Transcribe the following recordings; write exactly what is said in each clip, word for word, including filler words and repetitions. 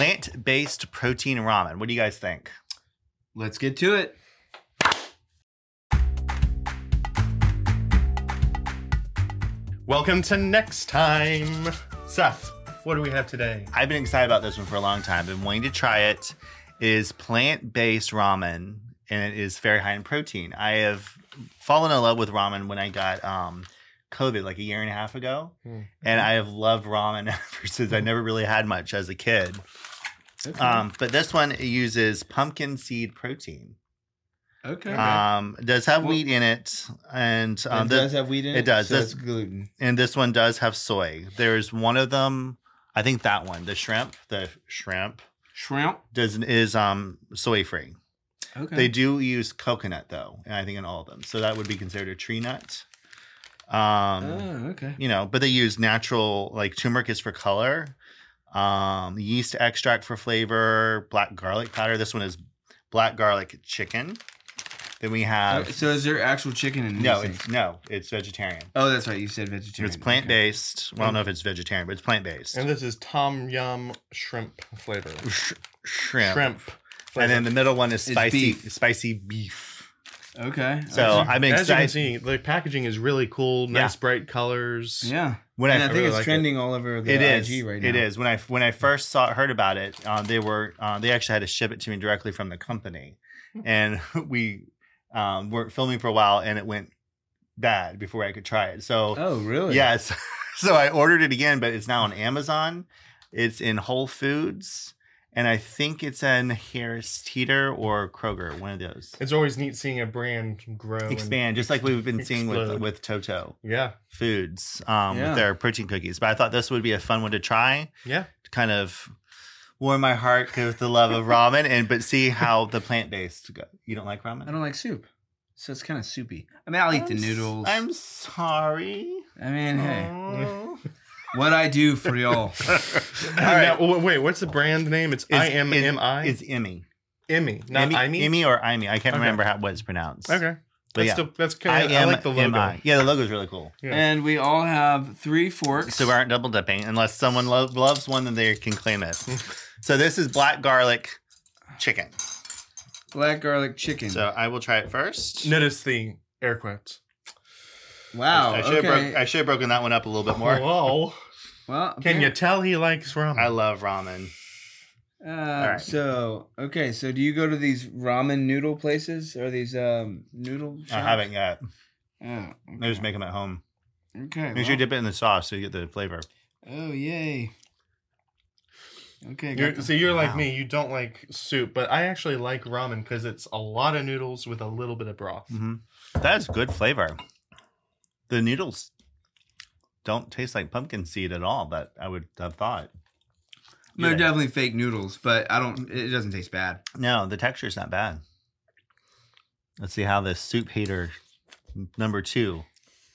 plant-based protein ramen. What do you guys think? Let's get to it. Welcome to Next Time. Seth, what do we have today? I've been excited about this one for a long time. I've been wanting to try it. It is plant-based ramen, and it is very high in protein. I have fallen in love with ramen when I got um, COVID like a year and a half ago. Mm-hmm. And I have loved ramen ever since. I never really had much as a kid. Okay. Um, but this one uses pumpkin seed protein. Okay. Um, it does have well, wheat in it, and um, it does the, have wheat in it. It does. So this, it's gluten. And this one does have soy. There's one of them. I think that one, the shrimp, the shrimp, shrimp does is um soy free. Okay. They do use coconut though, and I think in all of them, so that would be considered a tree nut. Um, oh, okay. You know, but they use natural, like turmeric is for color, um, yeast extract for flavor, black garlic powder. This one is black garlic chicken. Then we have. Oh, so is there actual chicken in this? No, thing? it's no, it's vegetarian. Oh, that's right. You said vegetarian. It's plant based. Okay. Well, I don't know if it's vegetarian, but it's plant based. And this is tom yum shrimp flavor. Sh- shrimp. Shrimp. Flavor. And then the middle one is spicy, beef. spicy beef. Okay. So I've been As excited. you can see, the packaging is really cool. Nice, yeah. bright colors. Yeah. When and I, I think really it's like trending it. all over the it I is. G right now. It is. When I when I first saw heard about it, uh, they were uh, they actually had to ship it to me directly from the company, and we. Um, we're filming for a while and it went bad before I could try it. So, oh, really? Yes. So I ordered it again, but it's now on Amazon. It's in Whole Foods, and I think it's in Harris Teeter or Kroger, one of those. It's always neat seeing a brand grow, expand, just like we've been explode. seeing with with Toto. Yeah. Foods, um, yeah. with their protein cookies. But I thought this would be a fun one to try. Yeah. To kind of warm my heart with the love of ramen, and but see how the plant-based go. You don't like ramen? I don't like soup. So it's kind of soupy. I mean, I'll eat I'm the noodles. S- I'm sorry. I mean, hey. What I do for y'all. All right. Now, wait, what's the brand name? It's, it's I M M I? It's Emmy. Emmy. Not Imi? Emmy or Imi. I can't okay. remember how what it's pronounced. Okay. But that's yeah. Still, that's kind of, I, I like the logo. Yeah, the logo is really cool. Yeah. And we all have three forks. So we aren't double dipping unless someone lo- loves one, then they can claim it. So this is black garlic chicken. Black garlic chicken. So I will try it first. Notice the air quotes. Wow. I, I should okay. have broke, I should have broken that one up a little bit more. Whoa. Well, can you tell he likes ramen? I love ramen. Uh, right. So okay, so do you go to these ramen noodle places or these um noodle shops? I haven't yet. Oh, okay. I just make them at home. Okay. Make well. sure you dip it in the sauce so you get the flavor. Oh yay! Okay. You're, the, so you're wow. like me. You don't like soup, but I actually like ramen because it's a lot of noodles with a little bit of broth. Mm-hmm. That is good flavor. The noodles don't taste like pumpkin seed at all. That I would have thought. They're definitely fake noodles, but I don't. It doesn't taste bad. No, the texture's not bad. Let's see how this soup hater number two.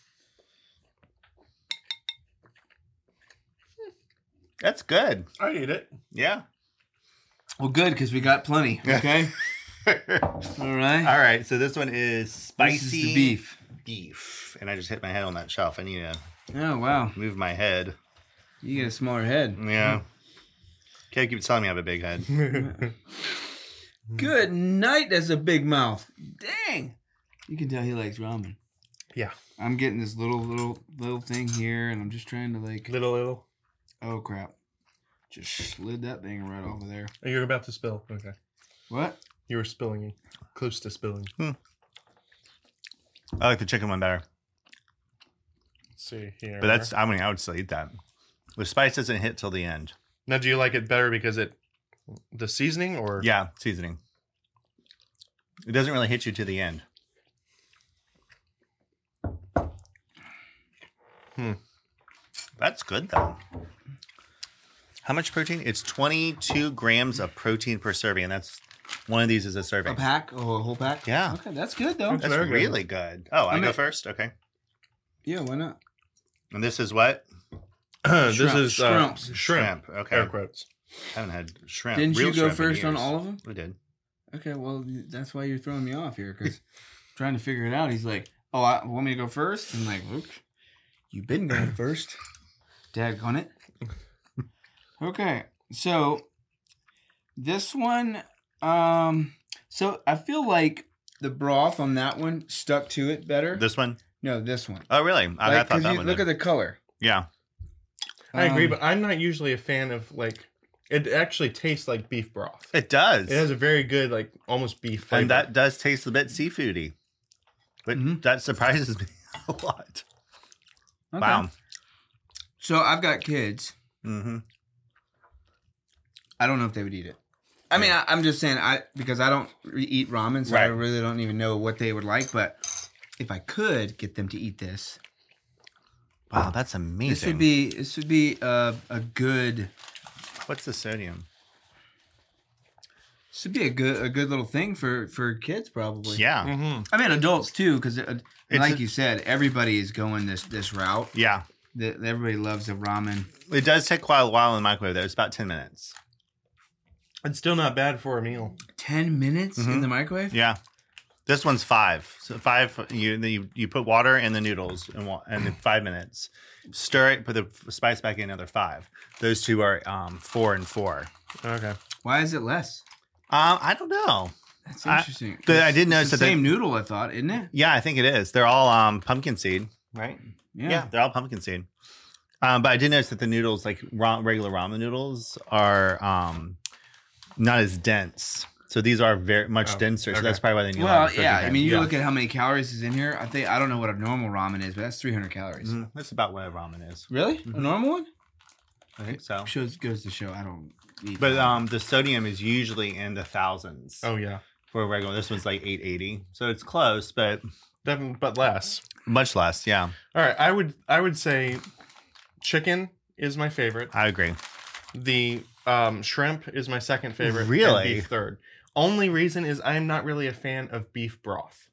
That's good. I eat it. Yeah. Well, good because we got plenty. Okay. All right. All right. So this one is spicy this is the beef. Beef, and I just hit my head on that shelf. I need to. Oh wow. Move my head. You get a smaller head. Yeah. Kate keeps telling me I have a big head. Good night, that's a big mouth. Dang. You can tell he likes ramen. Yeah. I'm getting this little, little, little thing here, and I'm just trying to like... Little, little. Oh, crap. Just slid that thing right over there. Oh, you're about to spill. Okay. What? You were spilling. Close to spilling. Hmm. I like the chicken one better. Let's see here. But that's, I mean, I would still eat that. The spice doesn't hit till the end. Now, do you like it better because it, the seasoning or? Yeah, seasoning. It doesn't really hit you to the end. Hmm. That's good though. How much protein? It's twenty-two grams of protein per serving, and that's one of these is a serving. A pack? Oh, a whole pack? Yeah. Okay, that's good though. That's Very good. really good. Oh, I, I go mean- first? Okay. Yeah, why not? And this is what? this Shrimp. is uh, Shrimps. shrimp. Okay. Air quotes. I haven't had shrimp. Didn't real you go shrimp in first on years. all of them? We did. Okay, well, that's why you're throwing me off here, because trying to figure it out. He's like, oh, I want me to go first? I'm like, look, you've been going first. Dad on it. Okay, so This one, um, so I feel like the broth on that one stuck to it better. This one? No, this one. Oh, really? I, Like, I thought 'cause that you, one. look did. at the color. Yeah. I agree, Um, but I'm not usually a fan of like. It actually tastes like beef broth. It does. It has a very good, like almost beef flavor. and that does taste a bit seafoody. But Mhm. that surprises me a lot. okay. Wow. So I've got kids. Mm-hmm. I don't know if they would eat it. I mean, I, I'm just saying, I because I don't re- eat ramen, so I Right. really don't even know what they would like. But if I could get them to eat this, Wow, that's amazing. this would be this would be a, a good What's the sodium? this would be a good a good little thing for for kids probably. Yeah. hmm I mean adults too, because It's like a- you said, everybody is going this this route. Yeah. The, everybody loves the ramen. It does take quite a while in the microwave, though. It's about ten minutes. It's still not bad for a meal. Ten minutes in Mhm. the microwave. Yeah. This one's five. So five, you you, you put water in the noodles and wa- and then five minutes. Stir it, put the spice back in, another five. Those two are um, four and four. Okay. Why is it less? Um, I don't know. That's I- interesting. the- I did It's notice the that they- same noodle. I thought, isn't it? Yeah, I think it is. They're all um, pumpkin seed, right? Yeah. they're all pumpkin seed. Um, but I did notice that the noodles, like ra- regular ramen noodles, are um, not as dense. So these are very much Oh, denser. So okay. that's probably why they need. a lot Well, of sodium yeah. I content. mean, you Yeah. look at how many calories is in here. I think I don't know what a normal ramen is, but that's three hundred calories. Mhm. That's about what a ramen is. Really? Mhm. A normal one? I think so. Shows goes to show I don't eat. But ramen. um, the sodium is usually in the thousands Oh yeah. for a regular. This one's like eight eighty, so it's close, but Definitely, but less. much less. Yeah, All right. I would. I would say, chicken is my favorite. I agree. The um, shrimp is my second favorite. and Really? beef third. Only reason is I'm not really a fan of beef broth.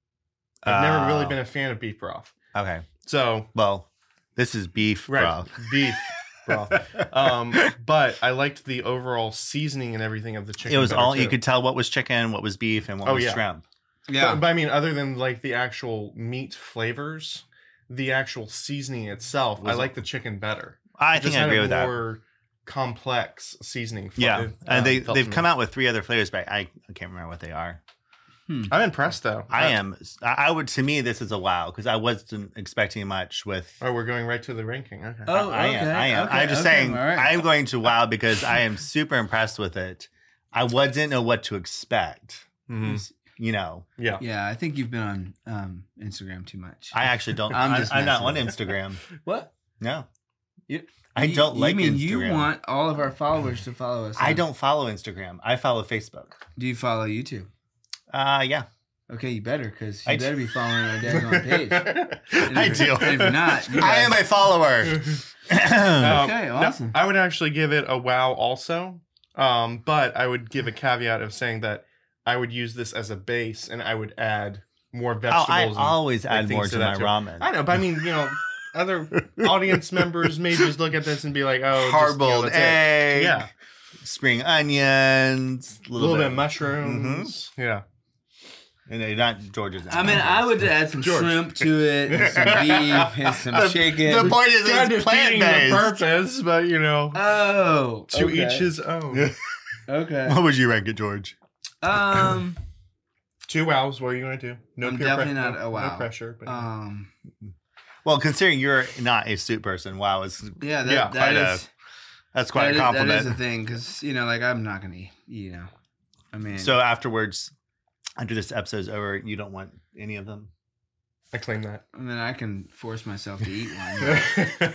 I've never really Oh. been a fan of beef broth. Okay. So Well, this is beef right, broth. beef broth. Um, but I liked the overall seasoning and everything of the chicken. It was better, all you too. could tell what was chicken, what was beef, and what Oh, was yeah. shrimp. yeah. But, but I mean, other than like the actual meat flavors, the actual seasoning itself, I Was- like the chicken better. I It think just I had agree a with that. more complex seasoning. fl- Yeah, uh, and they felt they've to come me. out with three other flavors, but I, I can't remember what they are. I'm impressed though. I Uh, am. I I would. To me, this is a wow because I wasn't expecting much with. Oh, we're going right to the ranking. Okay. Oh, I am. okay, I am. okay, I'm just okay, saying. all right. I'm going to wow because I am super impressed with it. I wa- didn't know what to expect. Mhm. You know, Yeah. Yeah, I think you've been on um, Instagram too much. I actually don't. I'm I'm, just I'm not on messing. Instagram. what? No, You, I you- don't like You mean Instagram. you want all of our followers to follow us? I on- don't follow Instagram. I follow Facebook. Do you follow YouTube? Uh yeah, Okay, you better because you I- better be following our daggone page. And I if- do. and if not, you I am guys- a follower. Um, Okay, no, awesome. I would actually give it a wow also. Um, but I would give a caveat of saying that I would use this as a base and I would add more Oh, vegetables. I and, always like, add things more to to that my too. ramen. I know, but I mean, you know, other audience members may just look at this and be like, oh, just, Hard you know, boiled that's it. egg. Yeah. Spring onions. A little, bit of mushrooms. Mm-hmm. Yeah. And they're not George's. I mean, I would add some George. shrimp to it, and some beef, and some The- chicken. the point is Kind it's of defeating the plant-based. purpose, but you know, Oh, to okay. each his own. Okay. What would you rank it, George? Um. Two wows. What are you going to do? No I'm peer definitely pressure. not a no, wow. No pressure. But Um. Well, considering you're not a soup person, wow, is Yeah. That, Yeah, that quite a- is. that's quite that a is- compliment. That is a thing because you know, like I'm not gonna eat. You know, I mean. So afterwards, after this episode's over, you don't want any of them. I claim that. I mean, I can force myself to eat one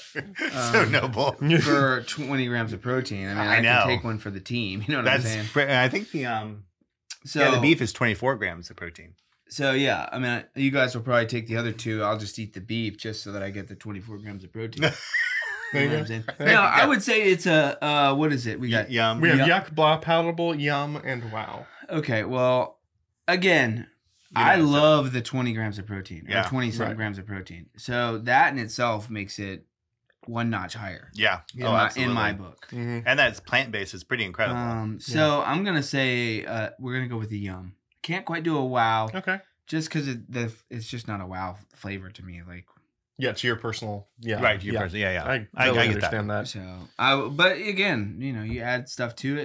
so Um, noble. for twenty grams of protein. I mean, I, I know. can take one for the team. You know what I'm That's. saying? Pre- I think the um. So yeah, the beef is twenty-four grams of protein. So yeah, I mean, you guys will probably take the other two. I'll just eat the beef just so that I get the twenty-four grams of protein. There You know you what I'm go. saying? There No, you I go. would say it's a uh, what is it? We got Yum. We have Yeah. yuck, blah, palatable, yum, and wow. okay. Well, again, You I know, so- love the twenty grams of protein or Yeah, twenty something right. grams of protein. So that in itself makes it one notch higher Yeah. in, oh, my, absolutely. in my book. Mm-hmm. And that's plant based. It's pretty incredible. Um, so I'm gonna say uh, we're gonna go with the yum. Can't quite do a wow, Okay. just because it, the it's just not a wow flavor to me. Like Yeah, to your personal. Yeah. right. Your yeah. person. Yeah. Yeah. I, I, totally I get that. understand that. so. I but again, you know, you add stuff to it.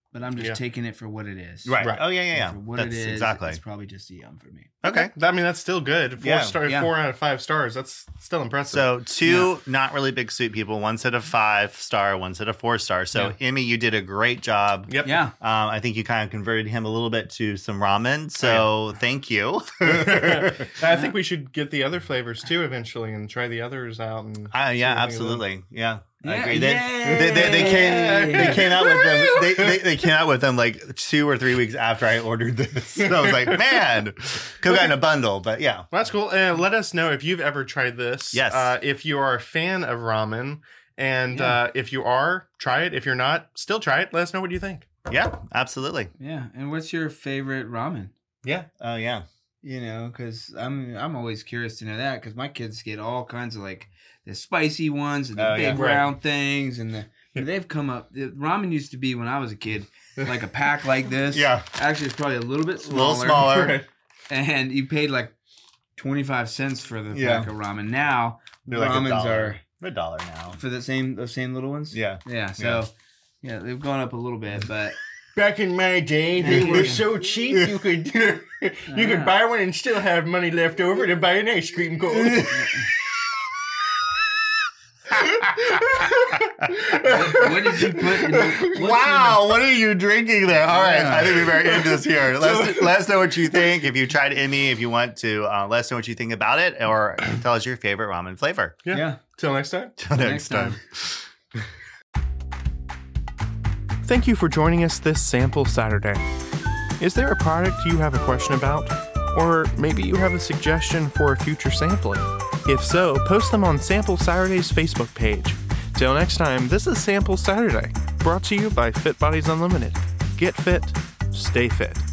but I'm just Yeah. taking it for what it is. Right. Right. Oh yeah, yeah, yeah. For what That's it is, exactly. it's probably just a yum for me. Okay. I mean, that's still good. Four Yeah. star, Yeah. four out of five stars. That's still impressive. So two not really big soup people. One set of five star, one set of four star. So Yeah. Emmy, you did a great job. yep. Yeah. Um, I think you kind of converted him a little bit to some ramen. So thank you. I think we should get the other flavors too eventually and try the others out. And Uh, see yeah, what we think of them. absolutely. Yeah. I Yeah, agree. They, yay! they, they, they came they came out with them they, they, they came out with them like two or three weeks after I ordered this. So I was like, man, could have gotten a bundle, but yeah. Well, that's cool. Uh, let us know if you've ever tried this. Yes. Uh, if you are a fan of ramen, and Yeah. uh, if you are, try it. If you're not, still try it. Let us know what you think. Yeah, absolutely. Yeah. And what's your favorite ramen? Yeah. Oh yeah. You know, because I'm I'm always curious to know that because my kids get all kinds of like the spicy ones and the Oh, big yeah. Right. round things, and the they've come up. The ramen used to be when I was a kid like a pack like this. Yeah. Actually, it's probably a little bit A smaller. little smaller. Right. And you paid like twenty five cents for the Yeah. pack of ramen. Now They're like a ramens dollar. are A dollar now. for the same those same little ones. Yeah. Yeah. So yeah, they've gone up a little bit, but Back in my day, they were so cheap you could you Ah. could buy one and still have money left over to buy an ice cream cone. what did you put in what's Wow, what are you drinking there? All right, Yeah. I think we better end this here. Let us, let us know what you think. If you tried Emmy, if you want to, uh, let us know what you think about it, or tell us your favorite ramen flavor. Yeah. Yeah. Till next time. Till Next time. Thank you for joining us this Sample Saturday. Is there a product you have a question about? Or maybe you have a suggestion for a future sampling? If so, post them on Sample Saturday's Facebook page. Till next time, this is Sample Saturday, brought to you by Fit Bodies Unlimited. Get fit, stay fit.